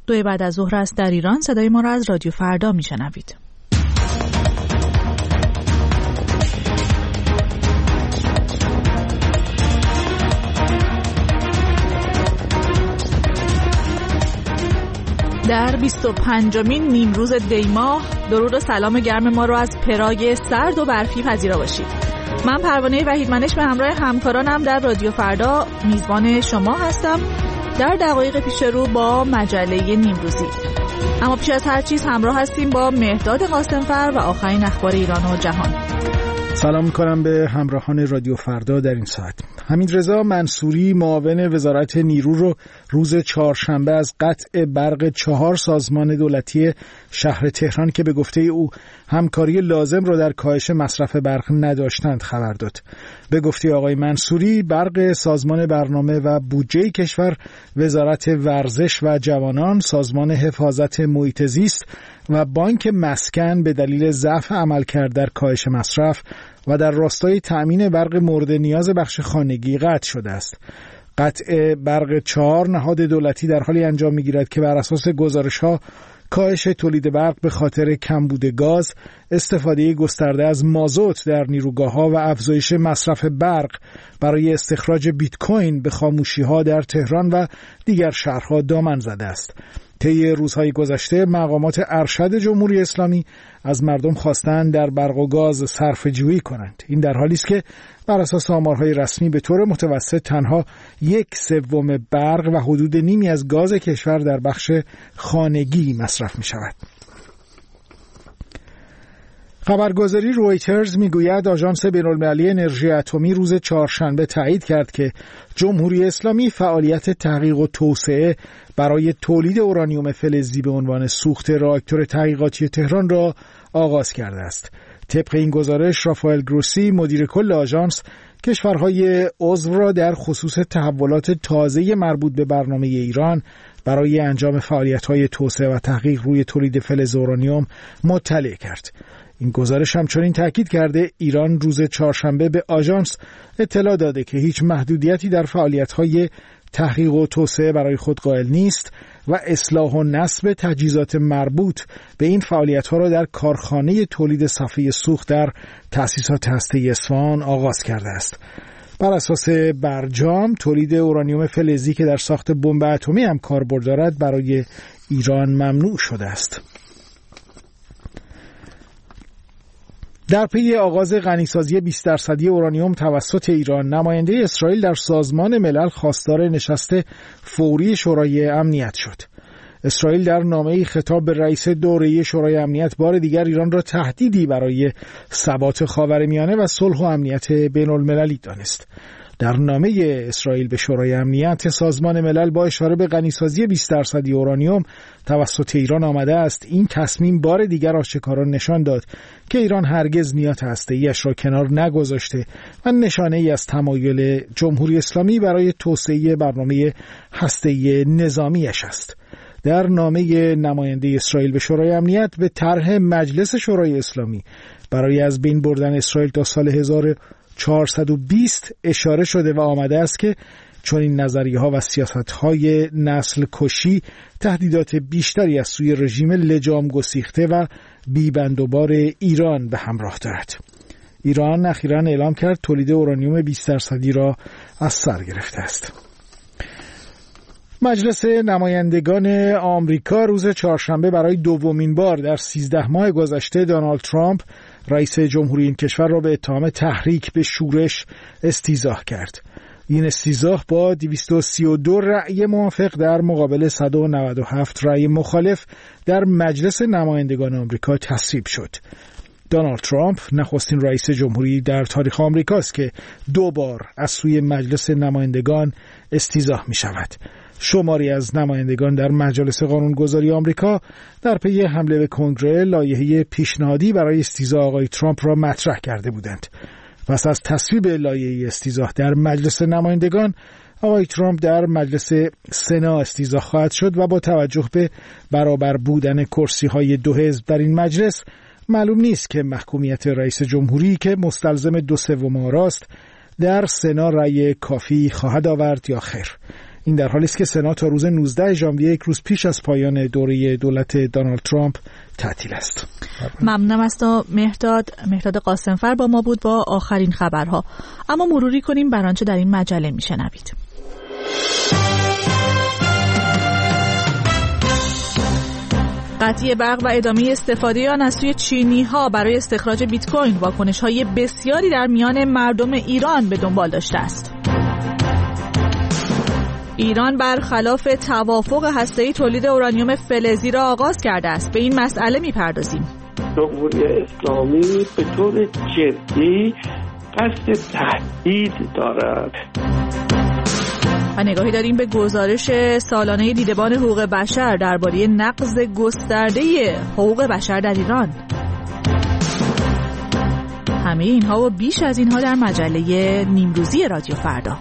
2 بعد از ظهر است در ایران. صدای ما را از رادیو فردا میشنوید. در 25مین نیمروز دی‌ماه درود و سلام گرم ما رو از پراگ سرد و برفی پذیرا باشید. من پروانه وحیدمنش به همراه همکارانم در رادیو فردا میزبان شما هستم در دقایق پیش رو با مجله نیمروزی. اما پیش از هر چیز همراه هستیم با مهداد قاسمفر و آخرین اخبار ایران و جهان. سلام می‌کنم به همراهان رادیو فردا در این ساعت. حمیدرضا منصوری معاون وزارت نیرو رو روز چهارشنبه از قطع برق 4 سازمان دولتی شهر تهران که به گفته او همکاری لازم رو در کاهش مصرف برق نداشتند خبر داد. به گفته آقای منصوری برق سازمان برنامه و بودجه کشور، وزارت ورزش و جوانان، سازمان حفاظت محیط زیست و بانک مسکن به دلیل ضعف عملکرد در کاهش مصرف و در راستای تأمین برق مورد نیاز بخش خانگی قطع شده است. قطع برق 4 نهاد دولتی در حالی انجام می‌گیرد که بر اساس گزارش‌ها کاهش تولید برق به خاطر کمبود گاز، استفاده گسترده از مازوت در نیروگاه‌ها و افزایش مصرف برق برای استخراج بیت کوین به خاموشی‌ها در تهران و دیگر شهرها دامن زده است. طی روزهای گذشته مقامات ارشد جمهوری اسلامی از مردم خواستند در برق و گاز صرفه‌جویی کنند. این در حالی است که بر اساس آمارهای رسمی به طور متوسط تنها 1/3 برق و حدود نیمی از گاز کشور در بخش خانگی مصرف می شود. خبرگزاری رویترز میگوید آژانس بین‌المللی انرژی اتمی روز چهارشنبه تایید کرد که جمهوری اسلامی فعالیت تحقیق و توسعه برای تولید اورانیوم فلزی به عنوان سوخت راکتور تحقیقاتی تهران را آغاز کرده است. طبق این گزارش رافائل گروسی مدیر کل آژانس کشورهای عضو را در خصوص تحولات تازه مربوط به برنامه ایران برای انجام فعالیت‌های توسعه و تحقیق روی تولید فلز اورانیوم مطلع کرد. این گزارش همچنین تاکید کرده ایران روز چهارشنبه به آژانس اطلاع داده که هیچ محدودیتی در فعالیت‌های تحقیق و توسعه برای خود قائل نیست و اصلاح و نصب تجهیزات مربوط به این فعالیت‌ها را در کارخانه تولید صفحه سوخت در تأسیسات هسته‌ای اصفهان آغاز کرده است. بر اساس برجام تولید اورانیوم فلزی که در ساخت بمب اتمی هم کاربرد دارد برای ایران ممنوع شده است. در پی آغاز غنیسازی 20% اورانیوم توسط ایران، نماینده اسرائیل در سازمان ملل خواستار نشست فوری شورای امنیت شد. اسرائیل در نامه‌ای خطاب به رئیس دوره شورای امنیت بار دیگر ایران را تهدیدی برای ثبات خاورمیانه و صلح و امنیت بین‌المللی دانست. در نامه اسرائیل به شورای امنیت سازمان ملل با اشاره به غنیسازی 20% اورانیوم توسط ایران آمده است این تصمیم بار دیگر آشکارا نشان داد که ایران هرگز نیات هسته‌ایش را کنار نگذاشته و نشانه‌ای از تمایل جمهوری اسلامی برای توسعه برنامه هسته‌ای نظامیش است. در نامه نماینده اسرائیل به شورای امنیت به طرح مجلس شورای اسلامی برای از بین بردن اسرائیل تا سال 1420 اشاره شده و آمده است که چون این نظریه‌ها و سیاست‌های نسل کشی تهدیدات بیشتری از سوی رژیم لجام گسیخته و بی‌بندوبار ایران به همراه دارد. ایران اخیراً اعلام کرد تولید اورانیوم 20% را از سر گرفته است. مجلس نمایندگان آمریکا روز چهارشنبه برای دومین بار در 13 ماه گذشته دونالد ترامپ رئیس جمهوری این کشور را به اتهام تحریک به شورش استیضاح کرد. این استیضاح با 232 رأی موافق در مقابل 197 رأی مخالف در مجلس نمایندگان آمریکا تصویب شد. دونالد ترامپ نخستین رئیس جمهوری در تاریخ آمریکاست که 2 بار از سوی مجلس نمایندگان استیضاح می شود. شماری از نمایندگان در مجالس قانونگذاری آمریکا در پی حمله به کنگره لایحه پیشنهادی برای استیضاح آقای ترامپ را مطرح کرده بودند. پس از تصویب لایحه استیضاح در مجلس نمایندگان، آقای ترامپ در مجلس سنا استیضاح خواهد شد و با توجه به برابر بودن کرسی‌های 2 حزب در این مجلس معلوم نیست که محکومیت رئیس جمهوری که مستلزم 2/3 آراست در سنا رأی کافی خواهد آورد یا خیر. این در حالی است که سنا تا روز 19 ژانویه، یک روز پیش از پایان دوره دولت دونالد ترامپ، تعطیل است. ممنونم از تو مهرداد قاسمفر با ما بود با آخرین خبرها. اما مروری کنیم بر آنچه در این مجله میشنوید. قطعی برق و ادامه استفاده آن از سوی چینی‌ها برای استخراج بیت کوین واکنش‌های بسیاری در میان مردم ایران به دنبال داشته است. ایران برخلاف توافق هسته‌ای تولید اورانیوم فلزی را آغاز کرده است. به این مسئله می‌پردازیم. جمهوری اسلامی به طور جدی قصد تهدید دارد. و نگاهی داریم به گزارش سالانه دیدبان حقوق بشر درباره نقض گسترده حقوق بشر در ایران. همه اینها و بیش از اینها در مجله نیمروزی رادیو فردا.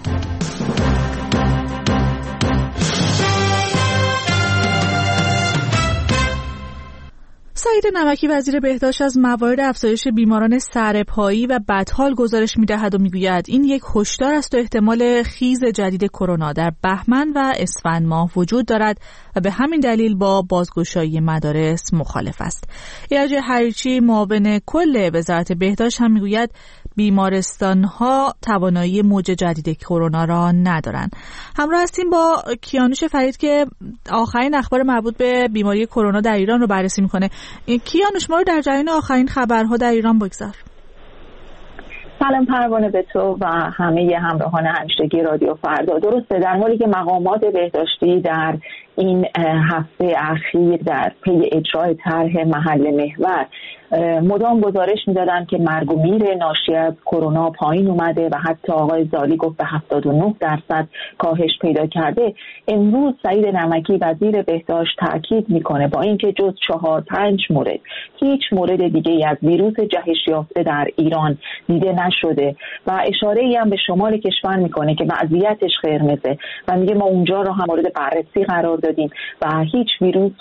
سعید نمکی وزیر بهداشت از موارد افزایش بیماران سرپایی و بدحال گزارش می‌دهد و می‌گوید این یک هشدار است و احتمال خیز جدید کرونا در بهمن و اسفند ماه وجود دارد و به همین دلیل با بازگشایی مدارس مخالف است. ایرج حریچی معاون کل وزارت بهداشت هم می‌گوید بیمارستان‌ها توانایی موج جدید کرونا را ندارند. همراه هستیم با کیانوش فرید که آخرین اخبار مربوط به بیماری کرونا در ایران رو بررسی می‌کنه. کیانوش، ما رو در جریان آخرین خبرها در ایران بگذار. سلام پروانه به تو و همه همراهان همیشگی رادیو فردا. درسته، در حالی که مقامات بهداشتی در این هفته اخیر در پی اجرای طرح محل محور مدام گزارش می‌دادن که مرگ و میر ناشی از کرونا پایین اومده و حتی آقای زالی گفت به 79% کاهش پیدا کرده. امروز سعید نمکی وزیر بهداشت تاکید میکنه با اینکه جز 4-5 مورد هیچ مورد دیگه از ویروس جهش یافته در ایران دیده نشده و اشاره‌ای هم به شمال کشور میکنه که وضعیتش قرمزه و میگه ما اونجا رو هم مورد بررسی قرار دادیم و هیچ ویروس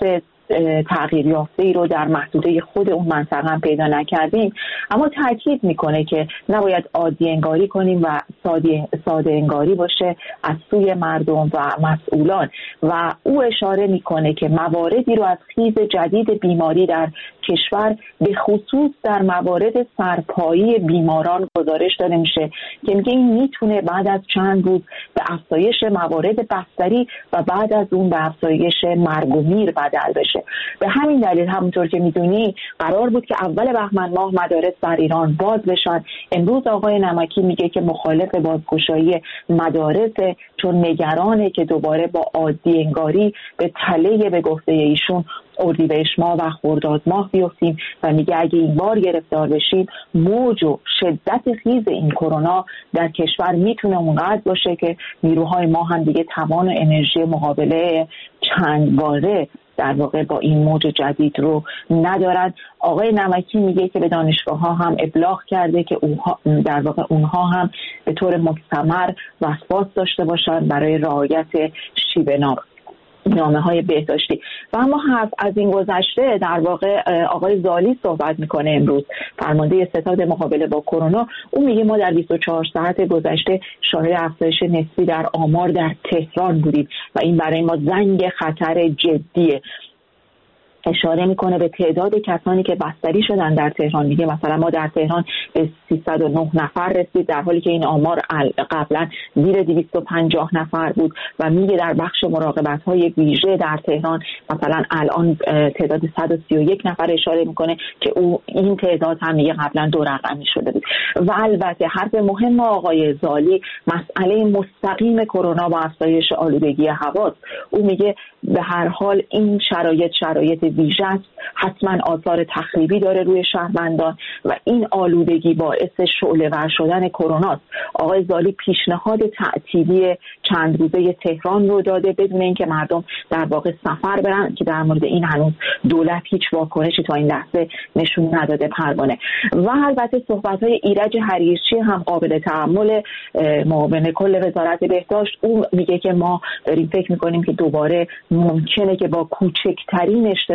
تغییر یافته‌ای رو در محدوده خود اون منطقه هم پیدا نکردیم. اما تاکید میکنه که نباید عادی انگاری کنیم و ساده انگاری باشه از سوی مردم و مسئولان و او اشاره میکنه که مواردی رو از خیز جدید بیماری در کشور به خصوص در موارد سرپایی بیماران گزارش داده میشه که میگه این میتونه بعد از چند روز به افزایش موارد بستری و بعد از اون به افزایش مرگ و میر بدل بشه. به همین دلیل همونطور که میدونی قرار بود که اول بهمن ماه مدارس در ایران باز بشن. امروز آقای نمکی میگه که مخالف بازگشایی مدارس چون نگرانه که دوباره با عادی انگاری به تله به گفته ایشون اردیبهشت ماه و خرداد ماه بیفتیم و میگه اگه این بار گرفتار بشیم موج و شدت خیز این کرونا در کشور میتونه اونقدر باشه که نیروهای ما هم دیگه توان و انرژی مقابله چند باره در واقع با این موج جدید رو ندارن. آقای نمکی میگه که به دانشگاه ها هم ابلاغ کرده که در واقع اونها هم به طور مستمر وسواس داشته باشن برای رعایت شیوه نامه‌های بهداشتی. و اما حرف از این گذشته در واقع آقای زالی صحبت میکنه امروز، فرمانده ستاد مقابله با کرونا. او میگه ما در 24 ساعت گذشته شاهد افزایش نسبی در آمار در تهران بودیم و این برای ما زنگ خطر جدیه. اشاره میکنه به تعداد کسانی که بستری شدن در تهران. میگه مثلا ما در تهران به 309 نفر رسید در حالی که این آمار قبلا زیر 250 نفر بود و میگه در بخش مراقبت‌های ویژه در تهران مثلا الان تعداد 131 نفر اشاره میکنه که این تعداد هم میگه قبلا 2 رقمی شده بود. و البته حرف مهم آقای زالی مسئله مستقیم کرونا و افزایش آلودگی هواست. او میگه به هر حال این شرایط ویژه است، حتما آثار تخریبی داره روی شهروندان و این آلودگی باعث شعله‌ور شدن کرونا است. آقای زالی پیشنهاد تعطیلی چند روزه تهران رو داده بدون اینکه مردم در واقع سفر برن که در مورد این هنوز دولت هیچ واکنشی تا این لحظه نشون نداده پروانه. و البته صحبت‌های ایرج حریرچی هم قابل تأمل، معاون کل وزارت بهداشت. او میگه که ما داریم فکر می‌کنیم که دوباره ممکنه که با کوچکترین اشتباه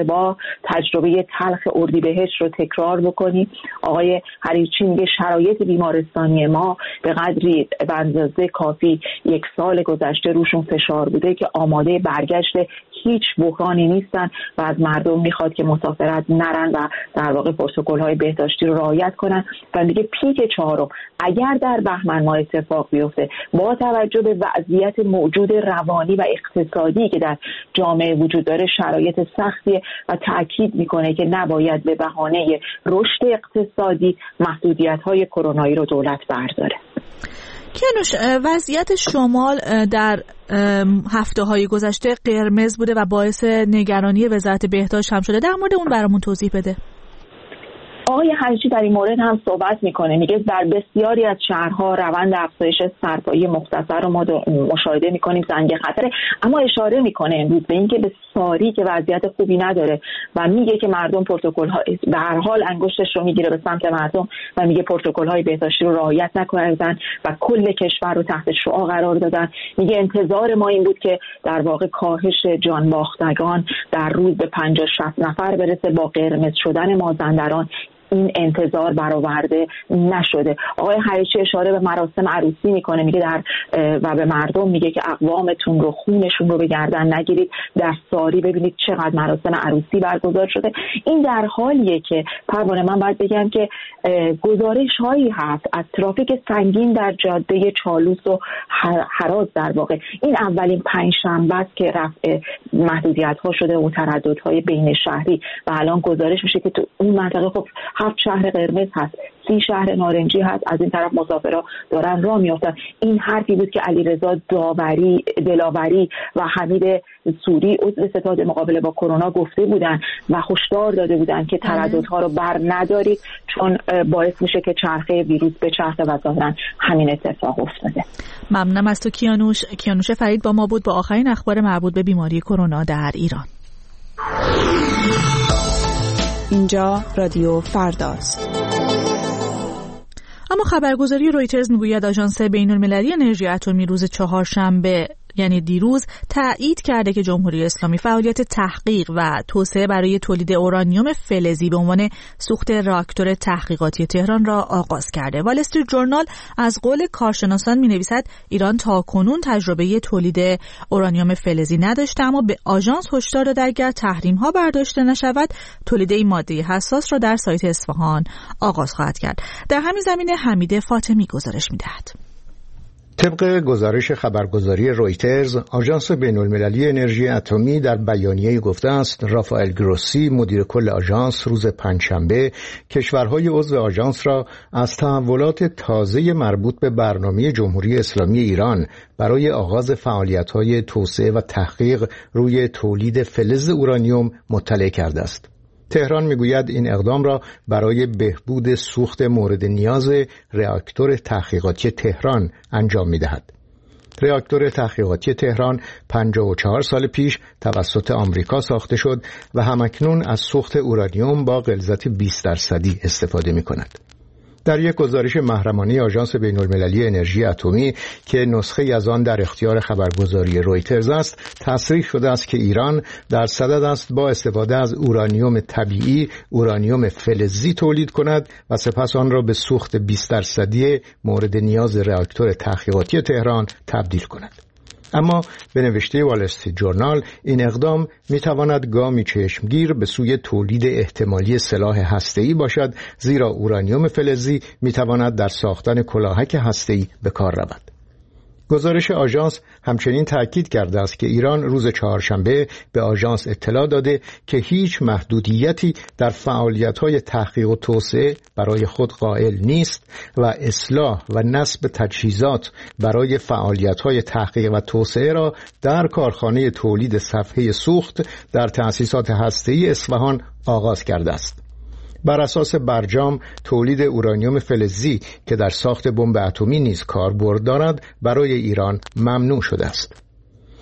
اشتباه تجربه تلخ اردیبهشت رو تکرار بکنیم. آقای حریچی میگه شرایط بیمارستانی ما به قدری به اندازه کافی 1 سال گذشته روشون فشار بوده که آماده برگشت هیچ بحرانی نیستن و از مردم میخواد که مسافرت نرن و در واقع پروتکل‌های بهداشتی رو رعایت کنن. و میگه پیک 4 اگر در بهمن ماه اتفاق بیفته با توجه به وضعیت موجود روانی و اقتصادی که در جامعه وجود داره شرایط سختیه و تاکید میکنه که نباید به بهانه رشد اقتصادی محدودیت‌های کرونایی رو دولت برداره. کیانوش، وضعیت شمال در هفته‌های گذشته قرمز بوده و باعث نگرانی وزارت بهداشت هم شده. در مورد اون برامون توضیح بده. آقای حریچی در این مورد هم صحبت میکنه، میگه در بسیاری از شهرها روند افزایش سرپایی مختصر رو ما مشاهده میکنیم، زنگ خطره، اما اشاره میکنه امروز به اینکه به ساری که وضعیت خوبی نداره و میگه که مردم پروتکل‌ها به هر حال انگشتش رو میگیره به سمت مردم و میگه پروتکل‌های بهداشتی رو رعایت نکردن و کل کشور رو تحت شعاع قرار دادن. میگه انتظار ما این بود که در واقع کاهش جان باختگان در روز به 50-60 نفر برسه. با قرمز شدن مازندران این انتظار برآورده نشده. آقای حریچی اشاره به مراسم عروسی میکنه، میگه و به مردم میگه که اقوامتون رو خونشون رو به گردن نگیرید، در ساری ببینید چقدر مراسم عروسی برگزار شده. این در حالیه که پروانه من باید بگم که گزارش هایی هست از ترافیک سنگین در جاده چالوس و هراز. در واقع این اولین پنجشنبه است که رفع محدودیت ها شده و ترددهای بین شهری و الان گزارش میشه که تو اون منطقه خب 7 شهر قرمز هست، 30 شهر نارنجی هست، از این طرف مسافرها دارن راه میافتن. این حرفی بود که علیرضا دلاوری و حمید سوری عضو ستاد مقابله با کرونا گفته بودن و هشدار داده بودن که ترددها رو بر ندارید چون باعث میشه که چرخه ویروس بچرخه و ظاهرا همین اتفاق افتاده. ممنونم از تو کیانوش فرید با ما بود با آخرین اخبار مربوط به بیماری کرونا در ایران. اینجا رادیو فرداست. اما خبرگزاری رویترز میگوید آژانس بین‌المللی انرژی اتمی روز چهارشنبه یعنی دیروز تایید کرده که جمهوری اسلامی فعالیت تحقیق و توسعه برای تولید اورانیوم فلزی به عنوان سوخت راکتور تحقیقاتی تهران را آغاز کرده. وال استریت جورنال از قول کارشناسان می‌نویسد ایران تاکنون تجربه تولید اورانیوم فلزی نداشته، اما به آژانس هشدار داده اگر تحریم‌ها برداشته نشود تولید این ماده حساس را در سایت اصفهان آغاز خواهد کرد. در همین زمینه حمید فاطمی گزارش می‌دهد. طبق گزارش خبرگزاری رویترز، آژانس بین‌المللی انرژی اتمی در بیانیه‌ای گفته است رافائل گروسی مدیر کل آژانس روز پنجشنبه کشورهای عضو آژانس را از تحولات تازه مربوط به برنامه جمهوری اسلامی ایران برای آغاز فعالیت‌های توسعه و تحقیق روی تولید فلز اورانیوم مطلع کرده است. تهران میگوید این اقدام را برای بهبود سوخت مورد نیاز راکتور تحقیقاتی تهران انجام می‌دهد. راکتور تحقیقاتی تهران 54 سال پیش توسط آمریکا ساخته شد و همکنون از سوخت اورانیوم با غلظت 20% استفاده می‌کند. در یک گزارش محرمانه آژانس بین‌المللی انرژی اتمی که نسخه از آن در اختیار خبرگزاری رویترز است، تصریح شده است که ایران در صدد است با استفاده از اورانیوم طبیعی اورانیوم فلزی تولید کند و سپس آن را به سوخت 20% مورد نیاز راکتور تحقیقاتی تهران تبدیل کند. اما به نوشته وال استریت جورنال این اقدام میتواند گامی چشمگیر به سوی تولید احتمالی سلاح هسته‌ای باشد، زیرا اورانیوم فلزی میتواند در ساختن کلاهک هسته‌ای به کار رود. گزارش آژانس همچنین تأکید کرده است که ایران روز چهارشنبه به آژانس اطلاع داده که هیچ محدودیتی در فعالیت‌های تحقیق و توسعه برای خود قائل نیست و اصلاح و نصب تجهیزات برای فعالیت‌های تحقیق و توسعه را در کارخانه تولید صفحه سوخت در تأسیسات هسته‌ای اصفهان آغاز کرده است. بر اساس برجام تولید اورانیوم فلزی که در ساخت بمب اتمی نیز کاربرد دارد برای ایران ممنوع شده است.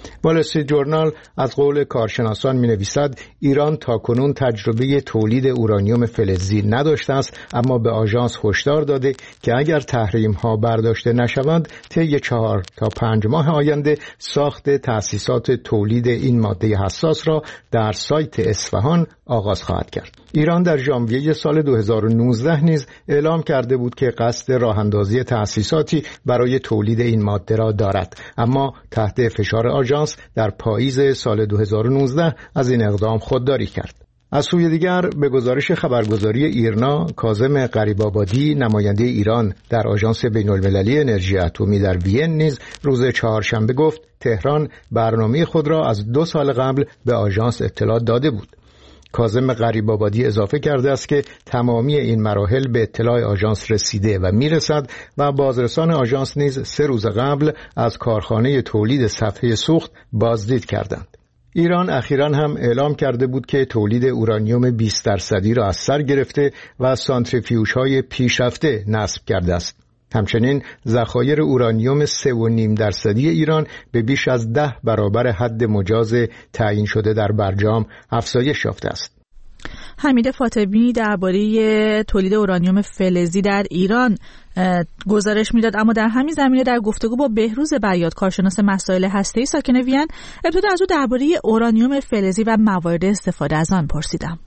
وال استریت جورنال از قول کارشناسان می‌نویسد ایران تاکنون تجربه تولید اورانیوم فلزی نداشته است، اما به آژانس هشدار داده که اگر تحریم‌ها برداشته نشوند طی 4 تا 5 ماه آینده ساخت تأسیسات تولید این ماده حساس را در سایت اصفهان آغاز خواهد کرد. ایران در ژانویه سال 2019 نیز اعلام کرده بود که قصد راه‌اندازی تأسیساتی برای تولید این ماده را دارد، اما تحت فشار آژانس در پاییز سال 2019 از این اقدام خودداری کرد. از سوی دیگر به گزارش خبرگزاری ایرنا، کاظم غریب‌آبادی نماینده ایران در آژانس بین‌المللی انرژی اتمی در وین نیز روز چهارشنبه گفت تهران برنامه خود را از 2 سال قبل به آژانس اطلاع داده بود. کاظم غریب‌آبادی اضافه کرده است که تمامی این مراحل به اطلاع آژانس رسیده و میرسد و بازرسان آژانس نیز 3 روز قبل از کارخانه تولید صفحه سوخت بازدید کردند. ایران اخیراً هم اعلام کرده بود که تولید اورانیوم 20% را از سر گرفته و سانتریفیوژهای پیشرفته نصب کرده است. همچنین ذخایر اورانیوم 3.5% ایران به بیش از 10 برابر حد مجاز تعیین شده در برجام افزایش یافته است. حمید فاطمی درباره تولید اورانیوم فلزی در ایران گزارش میداد، اما در همین زمینه در گفتگو با بهروز بیات کارشناس مسائل هسته‌ای ساکن وین ابتدا از او درباره اورانیوم فلزی و موارد استفاده از آن پرسیدم.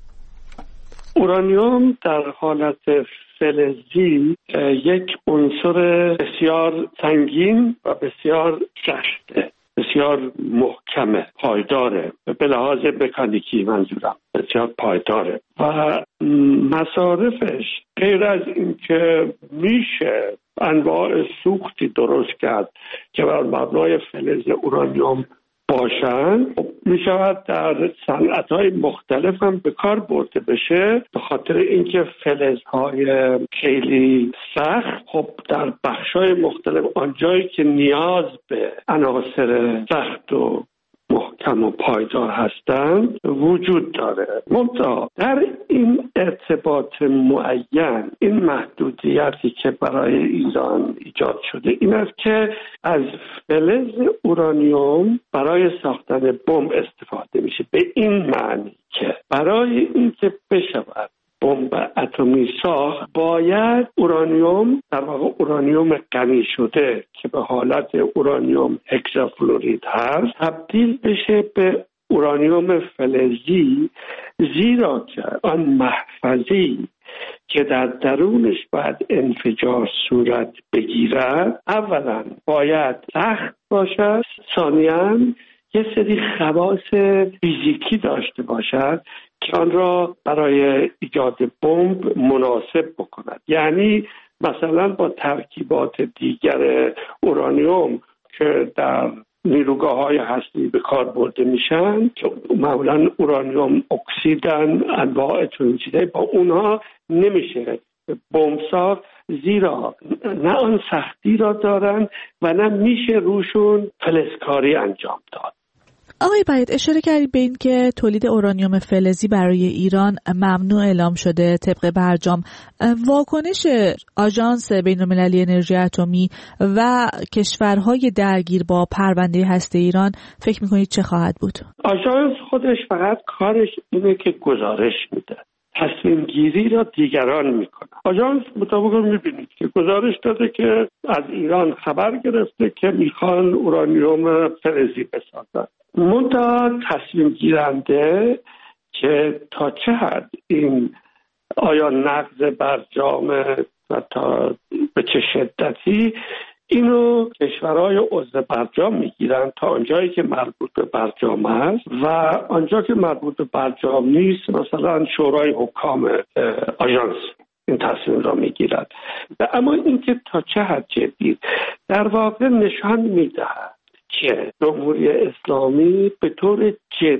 اورانیوم در حالت فلزی یک عنصر بسیار سنگین و بسیار سخته، بسیار محکمه، پایداره، به لحاظ مکانیکی منظورم بسیار پایداره و مصارفش غیر از اینکه میشه انواع سوختی درست کرد که بر مبنای فلز اورانیوم باشن، می شود در صنعت‌های مختلف هم به کار برده بشه، به خاطر اینکه فلزهای خیلی سخت خب در بخش‌های مختلف آنجایی که نیاز به عناصر سخت و محکم و پایدار هستند وجود داره. منتها در این ارتباط معین این محدودیتی که برای ایران ایجاد شده این است که از فلز اورانیوم برای ساختن بمب استفاده میشه، به این معنی که برای اینکه بشود بمب اتمی ساخت باید اورانیوم، در واقع اورانیوم غنی شده که به حالت اورانیوم هکسافلورید هست، تبدیل بشه به اورانیوم فلزی، زیرا که آن محفظه‌ای که در درونش باید انفجار صورت بگیرد اولا باید سخت باشد، ثانیاً یه سری خواص فیزیکی داشته باشد که آن را برای ایجاد بمب مناسب بکند. یعنی مثلا با ترکیبات دیگر اورانیوم که در نیروگاه‌های هسته‌ای به کار برده میشن که معمولا اورانیوم اکسیدن، انواع چنین چیزایی، با اونها نمیشه بمب ساخت، زیرا نه آن سختی را دارن و نه میشه روشون فلزکاری انجام داد. آقای بیات اشاره کردید به این که تولید اورانیوم فلزی برای ایران ممنوع اعلام شده طبق برجام. واکنش آژانس بین‌المللی انرژی اتمی و کشورهای درگیر با پرونده هسته ایران فکر میکنید چه خواهد بود؟ آژانس خودش فقط کارش اینه که گزارش میده، تصمیم گیری را دیگران میکنه. آژانس مطابق میبینید که گزارش داده که از ایران خبر گرفته که میخوان اورانیوم فلزی بسازن. منتها تصمیم گیرنده که تا چه حد این آیا نقض برجام و تا به چه شدتی، اینو کشورهای عضو برجام میگیرن تا آنجایی که مربوط به برجام است و آنجا که مربوط به برجام نیست مثلا شورای حکام آژانس این تصمیم را میگیرد. اما اینکه تا چه حد جدی در واقع نشان میدهد که جمهوری اسلامی به طور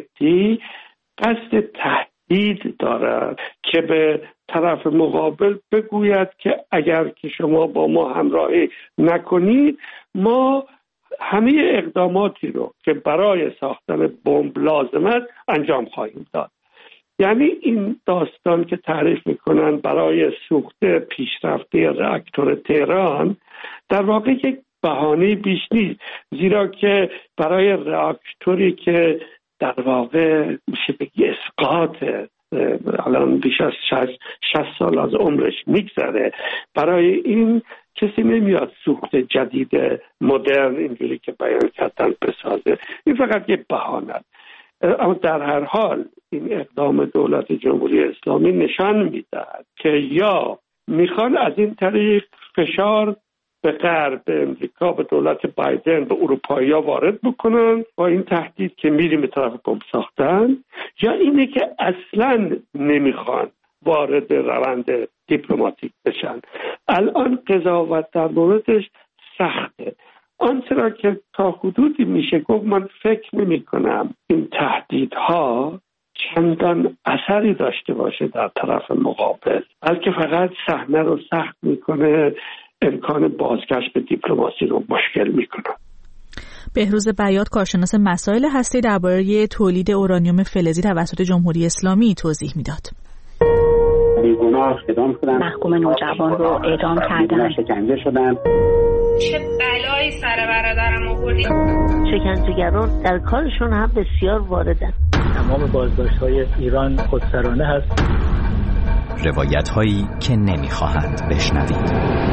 جدی قصد تهدید دارد که به طرف مقابل بگوید که اگر که شما با ما همراهی نکنید ما همه اقداماتی رو که برای ساختن بمب لازم است انجام خواهیم داد. یعنی این داستان که تعریف میکنن برای سوخت پیشرفته راکتور تهران در واقع یک بهانه بیش نیست، زیرا که برای راکتوری که در واقع میشه بگی اسقاط الان بیش از 60 سال از عمرش میگذره، برای این کسی نمیاد سوخت جدید مدرن اینجوری که بیان کردن بسازه. این فقط یه بهانه است. اما در هر حال این اقدام دولت جمهوری اسلامی نشان میدهد که یا میخوان از این طریق فشار به غرب، به امریکا، به دولت بایدن، به اروپایی‌ها وارد بکنن با این تهدید که میریم به طرف بمب ساختن، یا اینه که اصلاً نمیخوان وارد روند دیپلماتیک بشن. الان قضاوت در موردش سخته. آنچه را که تا حدودی میشه گفت، من فکر نمی کنم این تهدیدها چندان اثری داشته باشه در طرف مقابل، بلکه فقط صحنه رو سخت میکنه، امکان بازگشت به دیپلماسی رو مشکل میکنه. بهروز بیات، کارشناس مسائل هستی، درباره تولید اورانیوم فلزی توسط جمهوری اسلامی توضیح میداد. بیگناه اعدام شدن، محکوم نوجوان رو اعدام کردن، شکنجه شدن. چه بلایی سر برادرم آوردی. شکنجهگران در کارشون هم بسیار واردن. تمام بازداشت‌های ایران خودسرانه هست. روایت‌هایی که نمی‌خواهند بشنوید.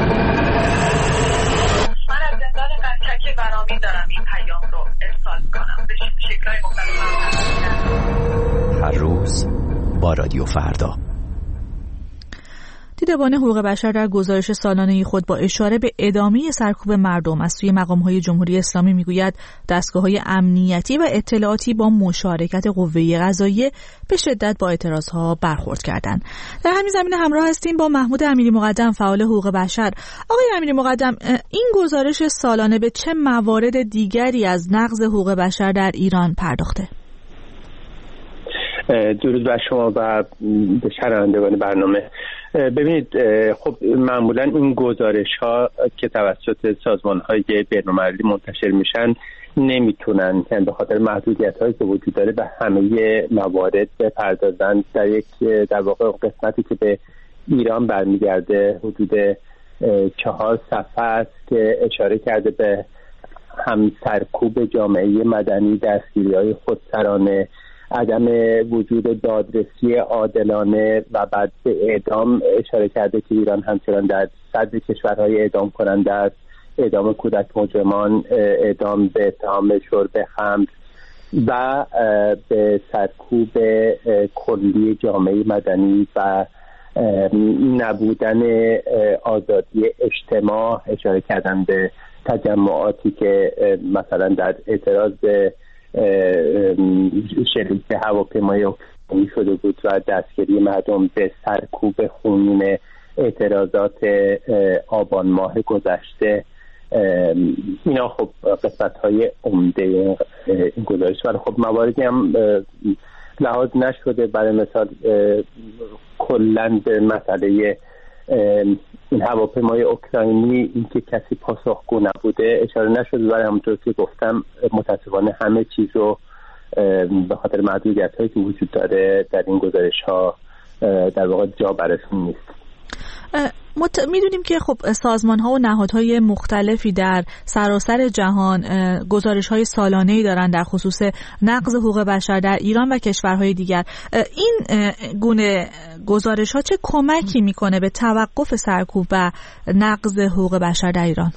من از زندان قطعه برامی دارم این پیام رو ارسال کنم به شکل‌های مختلف. هر روز با رادیو فردا. دیدبان حقوق بشر در گزارش سالانه خود با اشاره به ادامه سرکوب مردم از سوی مقام‌های جمهوری اسلامی میگوید دستگاه‌های امنیتی و اطلاعاتی با مشارکت قوه قضاییه به شدت با اعتراضها برخورد کردند. در همین زمینه همراه هستیم با محمود امیری مقدم، فعال حقوق بشر. آقای امیری مقدم، این گزارش سالانه به چه موارد دیگری از نقض حقوق بشر در ایران پرداخته؟ درود بر شما و به شنوندگان برنامه. ببینید، خب معمولا این گزارش ها که توسط سازمان های بین‌المللی منتشر میشن نمیتونن، یعنی به خاطر محدودیت هایی که وجود داره، به همه موارد بپردازن. در واقع قسمتی که به ایران برمیگرده حدود 4 صفحه است که اشاره کرده به هم سرکوب جامعه مدنی، دستگیری های خودسرانه، عدم وجود دادرسی عادلانه و بعد به اعدام اشاره کرده که ایران همچنان در صدر کشورهای اعدام کننده است، اعدام کودک مجرمان، اعدام به اتهام شرب خمر و به سرکوب کلی جامعه مدنی و نبودن آزادی اجتماع. اشاره کردن به تجمعاتی که مثلا در اعتراض به شلیک هواپیمای اوکراینی شده بود و دستگیری مردم، به سرکوب خونین اعتراضات آبان ماه گذشته. اینا خب قسمت‌های عمده این گزارش، ولی خب مواردی هم لحاظ نشده. برای مثال کلاً به مسئله این هواپیمای اوکراینی، اینکه کسی پاسخگو نبوده اشاره نشده، ولی همونطور که گفتم متاسفانه همه چیز رو به خاطر محدودیت‌هایی که وجود داره در این گزارش‌ها در واقع جا برشون نیست. میدونیم که خب سازمان‌ها و نهادهای مختلفی در سراسر جهان گزارش‌های سالانه‌ای دارن در خصوص نقض حقوق بشر در ایران و کشورهای دیگر. این گونه گزارش‌ها چه کمکی میکنه به توقف سرکوب و نقض حقوق بشر در ایران؟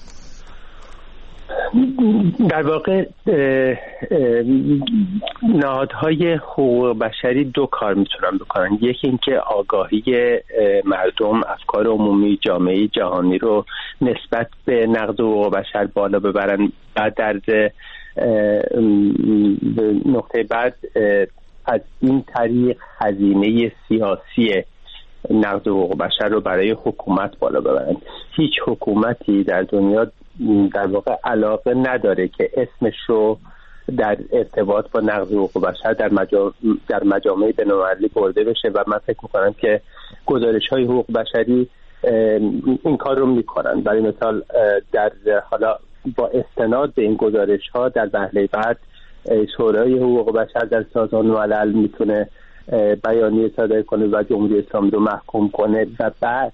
در واقع نهادهای حقوق بشری 2 کار میتونن بکنن. یکی اینکه آگاهی مردم، افکار عمومی، جامعه جهانی رو نسبت به نقض حقوق بشر بالا ببرن و در نقطه بعد از این طریق هزینه سیاسی نقض حقوق بشر رو برای حکومت بالا ببرن. هیچ حکومتی در دنیا در واقع علاقه نداره که اسمش رو در ارتباط با نقض حقوق بشر در مجامع بین‌المللی برده بشه و من فکر میکنم که گزارش‌های حقوق بشری این کار رو میکنن. برای مثال در حالا با استناد به این گزارش‌ها در وهله بعد شورای حقوق بشر در سازمان ملل میتونه بیانیه صادر کنه و جمهوری اسلامی رو محکوم کنه و بعد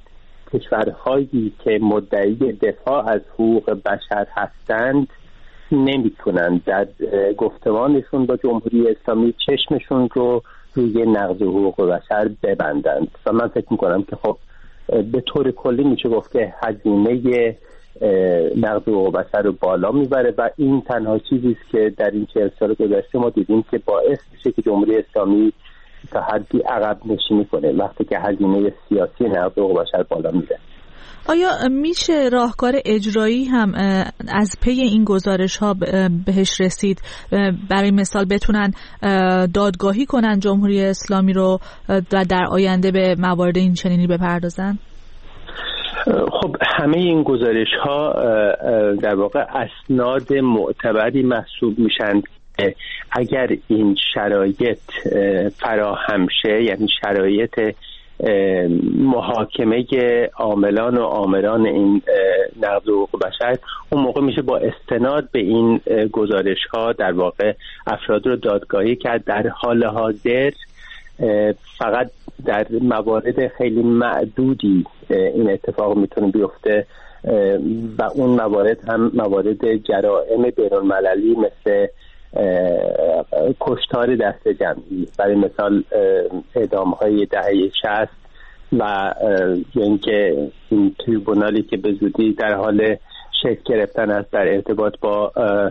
کشورهایی که مدعی دفاع از حقوق بشر هستند نمیتونن در گفتمانشون با جمهوری اسلامی چشمشون رو روی نقض حقوق بشر ببندند و من فکر میکنم که خب به طور کلی میشه گفت که هزینه نقض حقوق بشر رو بالا میبره و این تنها چیزی است که در این 40 سال گذشته ما دیدیم که باعث میشه که جمهوری اسلامی تا حدی عقب نشینی کنه وقتی که هزینه سیاسی نقض حقوق بشر بالا میره. آیا میشه راهکار اجرایی هم از پی این گزارش ها بهش رسید؟ برای مثال بتونن دادگاهی کنن جمهوری اسلامی رو و در آینده به موارد این چنینی بپردازن؟ خب همه این گزارش ها در واقع اسناد معتبری محسوب میشن. اگر این شرایط فراهم شه، یعنی شرایط محاکمه عاملان و آمران این نقض حقوق بشر، اون موقع میشه با استناد به این گزارش ها در واقع افراد رو دادگاهی کرد. در حال حاضر فقط در موارد خیلی معدودی این اتفاق میتونه بیفته و اون موارد هم موارد جرائم بین‌المللی مثل کشتار دست جمعی، برای مثال اعدام‌های دهه 60 و اینکه این تریبونالی که به زودی در حال شکل گرفتن است در ارتباط با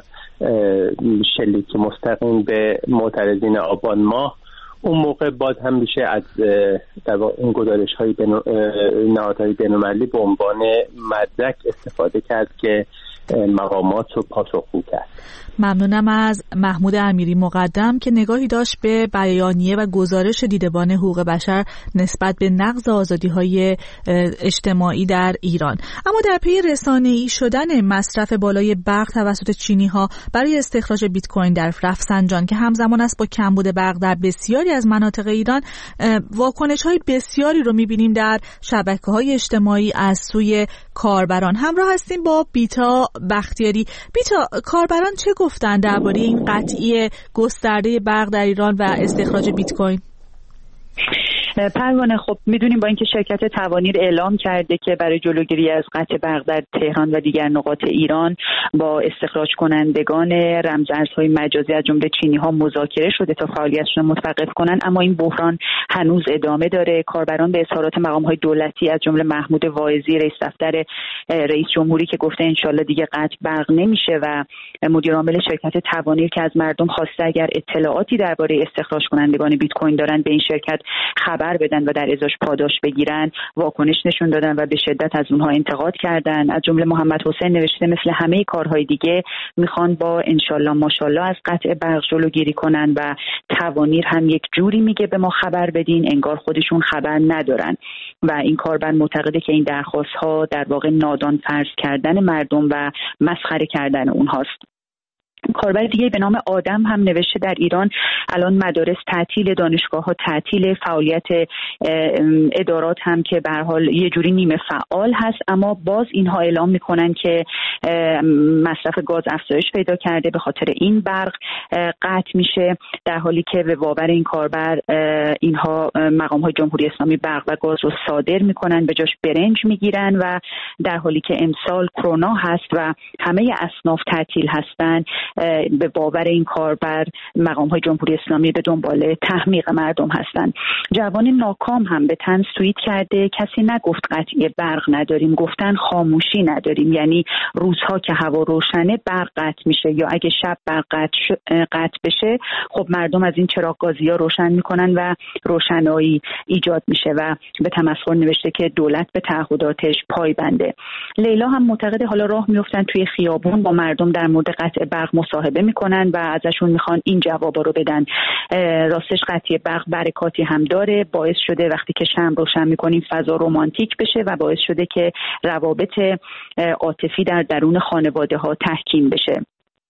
شلیک مستقیم به معترضین آبان ماه، اون موقع باز هم میشه از در واقع این گزارش‌های نهادهای بین‌المللی به عنوان مدرک استفاده کرد که مقامات رو پاسخگو کرد. ممنونم از محمود امیری مقدم که نگاهی داشت به بیانیه و گزارش دیدبان حقوق بشر نسبت به نقض آزادی‌های اجتماعی در ایران. اما در پی رسانه‌ای شدن مصرف بالای برق توسط چینی‌ها برای استخراج بیت کوین در رفسنجان که همزمان است با کمبود برق در بسیاری از مناطق ایران، واکنش‌های بسیاری رو می‌بینیم در شبکه‌های اجتماعی از سوی کاربران. همراه هستیم با بیتا بختیاری. بیتا، کاربران چه گفتن درباره این قطعی گسترده برق در ایران و استخراج بیت کوین؟ پروانه، خب میدونیم با اینکه شرکت توانیر اعلام کرده که برای جلوگیری از قطع برق در تهران و دیگر نقاط ایران با استخراج کنندگان رمزارزهای مجازی از جمله چینی ها مذاکره شده تا فعالیتشون متوقف کنن، اما این بحران هنوز ادامه داره. کاربران به اظهارات مقام های دولتی از جمله محمود واعظی رئیس دفتر رئیس جمهوری که گفته انشالله دیگه قطع برق نمیشه و مدیر عامل شرکت توانیر که از مردم خواسته اگر اطلاعاتی درباره استخراج کنندگان بیت کوین دارن به این شرکت خبر بدن و در ازاش پاداش بگیرن، واکنش نشون دادن و به شدت از اونها انتقاد کردن. از جمله محمد حسین نوشته مثل همه کارهای دیگه میخوان با انشالله ماشالله از قطع برق جلوگیری کنن و توانیر هم یک جوری میگه به ما خبر بدین انگار خودشون خبر ندارن و این کاربر معتقده که این درخواست ها در واقع نادان فرض کردن مردم و مسخره کردن اونهاست. کاربر دیگه به نام آدم هم نوشته در ایران الان مدارس تعطیل، دانشگاه‌ها تعطیل، فعالیت ادارات هم که به هر حال یه جوری نیمه فعال هست، اما باز اینها اعلام میکنن که مصرف گاز افزایش پیدا کرده، به خاطر این برق قطع میشه، در حالی که به باور این کاربر اینها مقام‌های جمهوری اسلامی برق و گاز رو صادر میکنن، به جاش برنج میگیرن و در حالی که امسال کرونا هست و همه اصناف تعطیل هستن، به باور این کاربر مقام‌های جمهوری اسلامی به دنبال تحمیق مردم هستند. جوان ناکام هم به طنز توییت کرده کسی نگفت قطعی برق نداریم، گفتن خاموشی نداریم، یعنی روزها که هوا روشنه برق قطع میشه یا اگه شب برق قطع بشه خب مردم از این چراغ‌گازی‌ها روشن میکنن و روشنایی ایجاد میشه و به تمسخر نوشته که دولت به تعهداتش پایبنده. لیلا هم معتقده حالا راه میافتن توی خیابون با مردم در مورد قطع برق مصاحبه میکنن و ازشون میخوان این جوابا رو بدن. راستش قطعی برق برکاتی هم داره، باعث شده وقتی که شمع روشن میکنیم فضا رمانتیک بشه و باعث شده که روابط عاطفی در درون خانواده ها تحکیم بشه.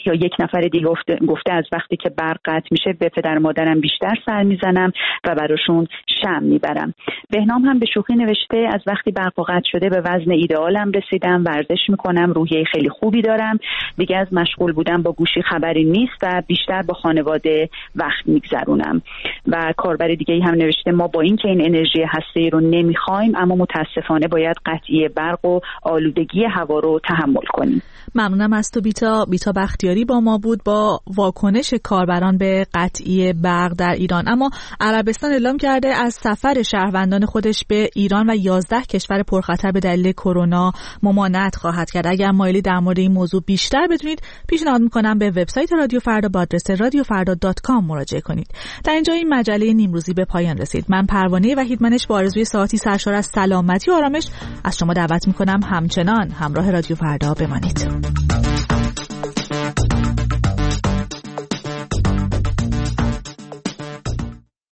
یا یک نفر دیگه گفته از وقتی که برق قطع میشه به پدر مادرم بیشتر سر میزنم و براشون شمع میبرم. بهنام هم به شوخی نوشته از وقتی برق قطع شده به وزن ایدئالم رسیدم، ورزش میکنم، روحیه خیلی خوبی دارم، دیگه از مشغول بودن با گوشی خبری نیست و بیشتر با خانواده وقت میگذرونم. و کاربر دیگه هم نوشته ما با اینکه این انرژی هسته‌ای رو نمیخوایم اما متاسفانه باید قطعی برق و آلودگی هوا رو تحمل کنیم. ممنونم از تو بیتا بختیاری با ما بود با واکنش کاربران به قطعی برق در ایران. اما عربستان اعلام کرده از سفر شهروندان خودش به ایران و 11 کشور پرخطر به دلیل کرونا ممانعت خواهد کرد. اگر مایلی در مورد این موضوع بیشتر بدونید پیشنهاد میکنم به وبسایت رادیو فردا با آدرس radiofarda.com مراجعه کنید. در اینجا این مجله نیمروزی به پایان رسید. من پروانه وحیدمنش با آرزوی ساعتی سرشار از سلامتی و آرامش از شما دعوت میکنم همچنان همراه رادیو فردا بمانید.